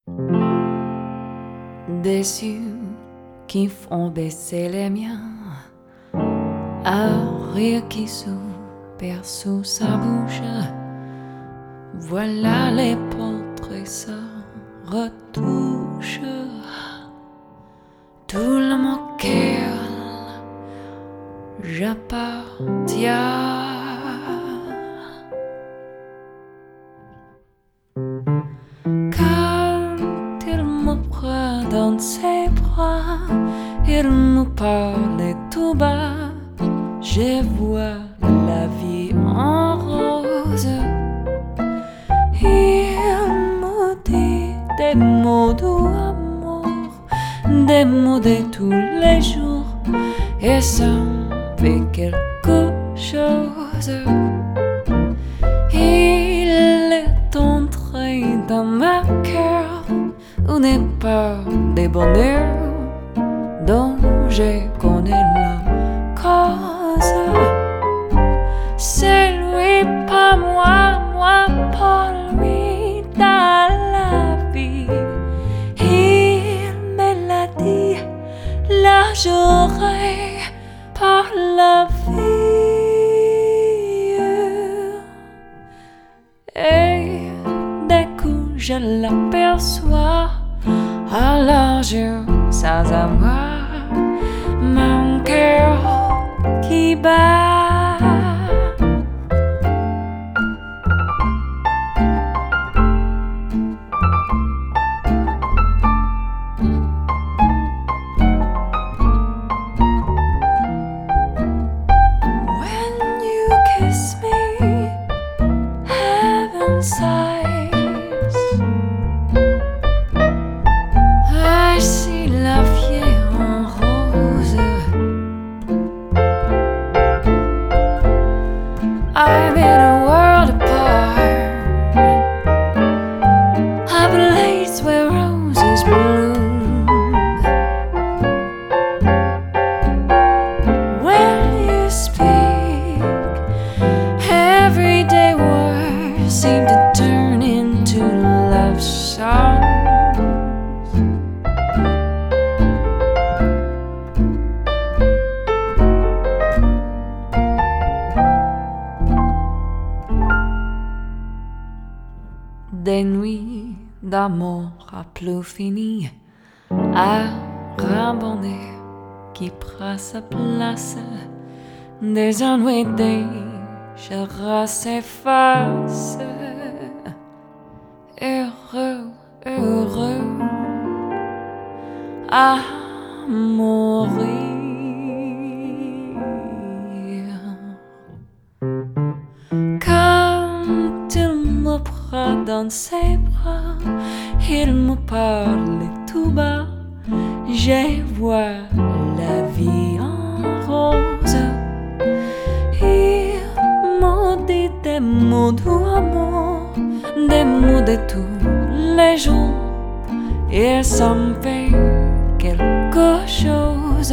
Des yeux qui font baisser les miens, un rire qui soupire sous sa bouche. Voilà les portraits se retouchent. Tout le monde auquel j'appartiens. Dans ses bras, il me parlait tout bas. Je vois la vie en rose. Il me dit des mots d'amour, des mots de tous les jours, et ça me fait quelque chose. Il est entré dans ma cœur une part des bonheurs dont je connais la cause. C'est lui, pas moi, moi pas lui dans la vie. Il me l'a dit, là j'aurai par la vie. Et dès que je l'aperçois, alors je sens à moi mon cœur qui bat. When you kiss me, heaven sighs. I'm in a world apart, a place where roses bloom. When you speak, everyday words seem to turn into love songs. Des nuits d'amour à plus fini, à rambonner qui prend sa place. Des ennuis, des chagrins s'effacent. Heureux, heureux à mourir. Dans ses bras, il me parle tout bas. Je vois la vie en rose. Il me dit des mots d'amour, des mots de tous les jours, et ça me fait quelque chose.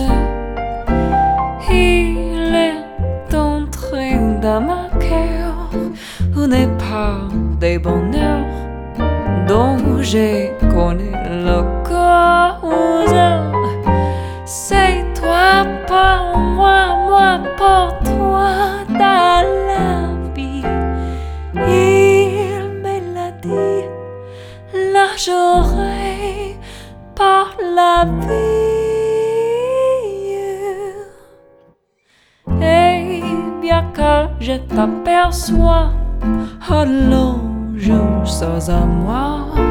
Il est entré dans ma cœur une part des bonheurs dont je connais la cause. C'est toi pour moi, moi pour toi dans la vie. Il me l'a dit, là j'aurai par la vie. Et bien que je t'aperçois, alors je sors à moi